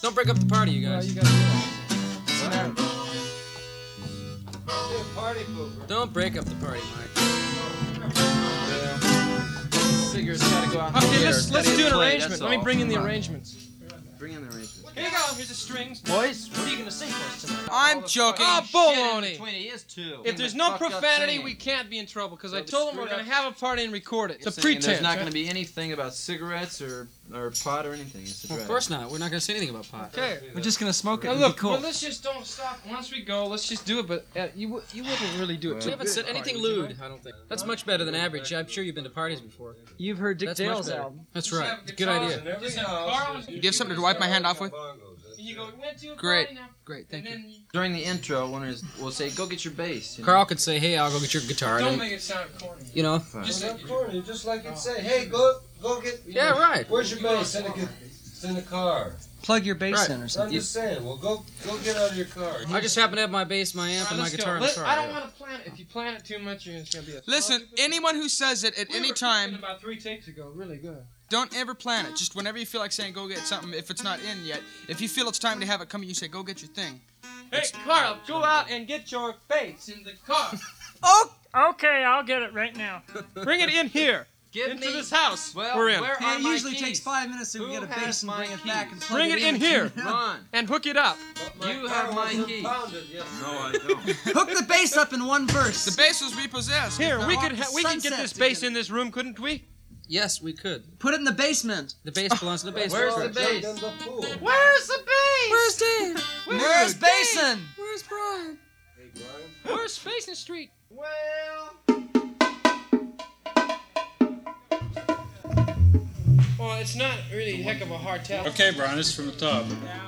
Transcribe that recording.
Don't break up the party, you guys. You gotta What's the matter? Party pooper. Don't break up the party, Mike. Figure it's gotta go out. Okay, there. let's It's gotta do get an played, arrangement. that's Let me all. bring in the Come on. arrangements. Bring in the arrangements. Here you go. Here's the strings. Boys, what are you gonna sing for us tonight? I'm joking. Oh, baloney! He is too. If there's no profanity, we can't be in trouble, because I told them we're going to have a party and record it. It's a pretense. There's not right? going to be anything about cigarettes or pot or anything. It's a Well, of drag. course not. We're not going to say anything about pot. Okay. We're just gonna smoke it Now and look, be cool. well, let's just don't stop. Once we go, let's just do it, but you wouldn't really do it We too haven't said anything lewd, I don't think. That's much better than average. I'm sure you've been to parties before. You've heard Dick That's much Dale's better. album. That's right. Good idea. You have something to wipe my hand off with? You go, went to a Great. party now. Great, thank you. And then During the intro, we'll say, "Go get your bass." You know? Carl could say, hey, I'll go get your guitar. don't And make it sound corny. you know. Just Fine. like Just like it say, hey, go get. Yeah, right. Where's your bass? It's in the car. Plug your bass Right. in or I'm something. just saying. Well, go get out of your car. I just happen to have my bass, my amp, and my let's go. guitar in the car. I don't want to plan it. If you plan it too much, it's going to be a... Listen, anyone who says it at any time, About 3 takes ago, really good. don't ever plan it. Just whenever you feel like saying go get something, if it's not in yet, if you feel it's time to have it come, you say go get your thing. Hey, Carl, go out and get your bass in the car. Oh! Okay, I'll get it right now. Bring it in here. Give into me this house Well, we're in. where Hey, are it my usually keys? takes 5 minutes to Who get a has bass and my bring it keys? back and plug Bring it in here. Run. And hook it up. You have my keys. No, I don't. Hook the bass up in one verse. The bass was repossessed. Here, we could we can get Sunset this bass together. in this room, couldn't we? Yes, we could. Put it in the basement. The bass belongs to the bass. Where's player. the bass? In the pool. Where's the bass? Where's Dave? Where's Basin? Where's Brian? Hey, Brian. Where's Facing Street? Well. Well, it's not really a heck of a hard task. Okay, Brian, this is from the top.